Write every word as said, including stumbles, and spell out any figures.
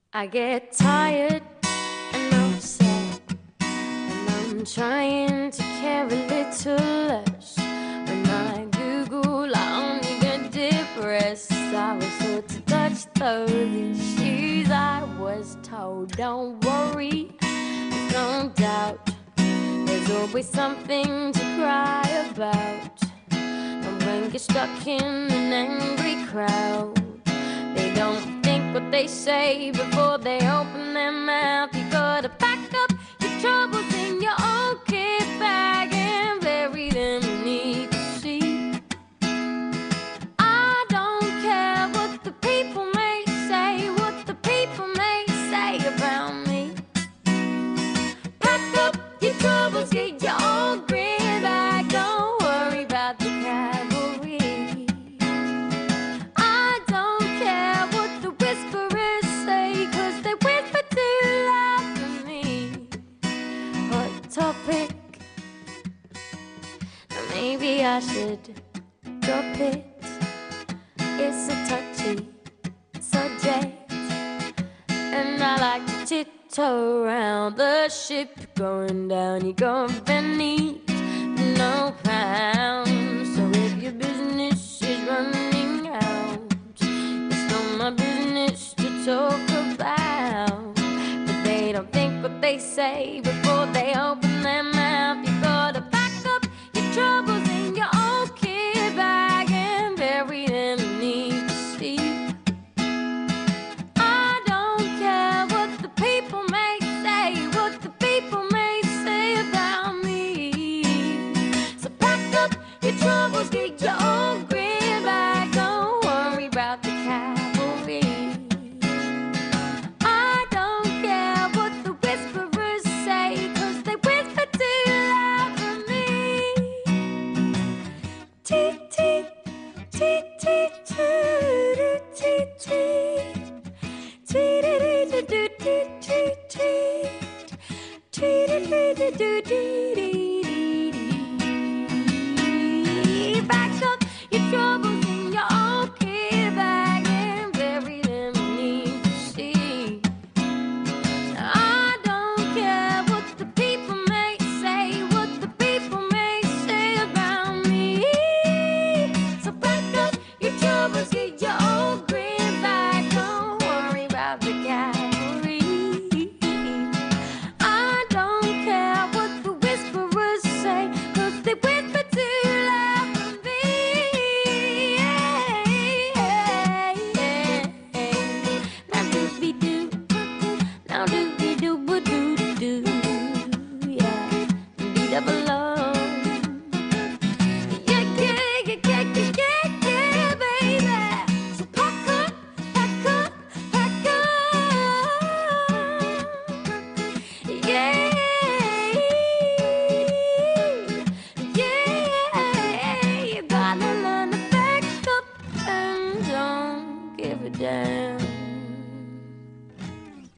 I get tired and upset, and I'm trying to care a little less. When I Google, I only get depressed. I was told to touch those issues. I was told, don't worry, there's no doubt. There's always something to cry about. And when you're stuck in an angry crowd, they don't think what they say before they open their mouth. You gotta pack up your troubles in your own kit bag and bury them beneath the seat. I don't care what the people may say, what the people may say about me. Pack up your troubles, get your own green bag. Don't worry about the cavalry. I don't care what the whisperers say, 'cause they whisper too loud for me. What topic? Maybe I should drop it. It's a touchy subject, and I like to tiptoe around the ship going down. You're going beneath no pounds. So if your business is running out, it's not my business to talk about. But they don't think what they say before they open their mouth. You gotta pack up your troubles in your own kit bag and bury them beneath the sea. I don't care what the people may say, what the people may say about me. So pack up your troubles, get your own green bag. Don't worry about the cavalry. I don't care what the whisperers say, 'cause they whisper too loud for me. Tee, tee, tee, tee, too, tee, tee. Tee, tee, tee, tee, tee, tee, tee. Tee, tee, tee, tee, tee,